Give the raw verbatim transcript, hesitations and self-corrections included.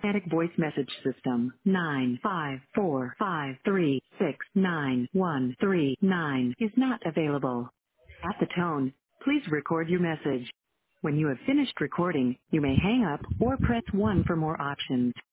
Static voice message system nine five four five three six nine one three nine is not available. At the tone, please record your message. When you have finished recording, you may hang up or press one for more options.